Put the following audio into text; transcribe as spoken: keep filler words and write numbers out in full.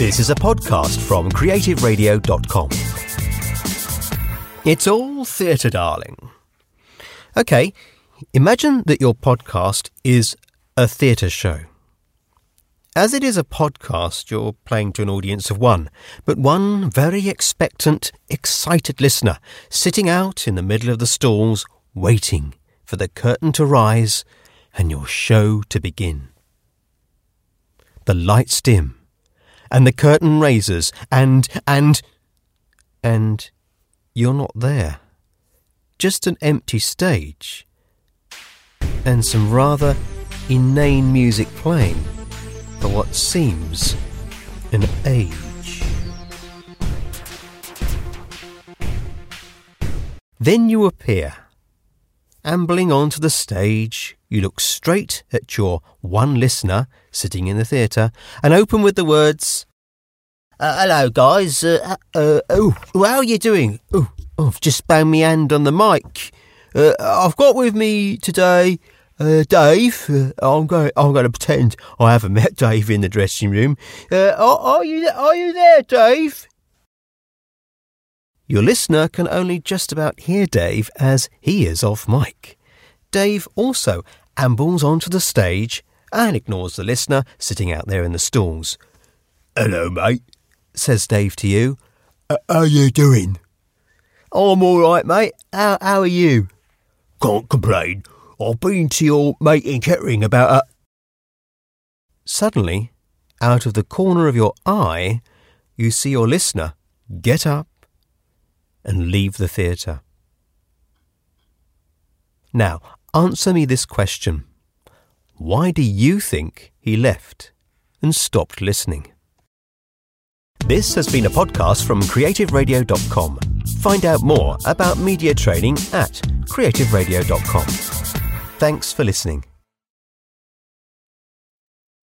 This is a podcast from creative radio dot com. It's all theatre, darling. OK, imagine that your podcast is a theatre show. As it is a podcast, you're playing to an audience of one, but one very expectant, excited listener sitting out in the middle of the stalls, waiting for the curtain to rise and your show to begin. The lights dim, and the curtain raises, and, and, and you're not there. Just an empty stage, and some rather inane music playing for what seems an age. Then you appear. Ambling onto the stage, you look straight at your one listener sitting in the theatre and open with the words, uh, hello guys, uh, uh, oh, how are you doing? Oh, I've just banged my hand on the mic. Uh, I've got with me today uh, Dave. Uh, I'm going. I'm going to pretend I haven't met Dave in the dressing room. Uh, are, are you? Are you there, Dave? Your listener can only just about hear Dave as he is off mic. Dave also ambles onto the stage and ignores the listener sitting out there in the stalls. Hello, mate, says Dave to you. Uh, how you doing? I'm all right, mate. How, how are you? Can't complain. I've been to your mate in Kettering about a... Suddenly, out of the corner of your eye, you see your listener get up and leave the theatre. Now, answer me this question. Why do you think he left and stopped listening? This has been a podcast from creative radio dot com. Find out more about media training at creative radio dot com. Thanks for listening.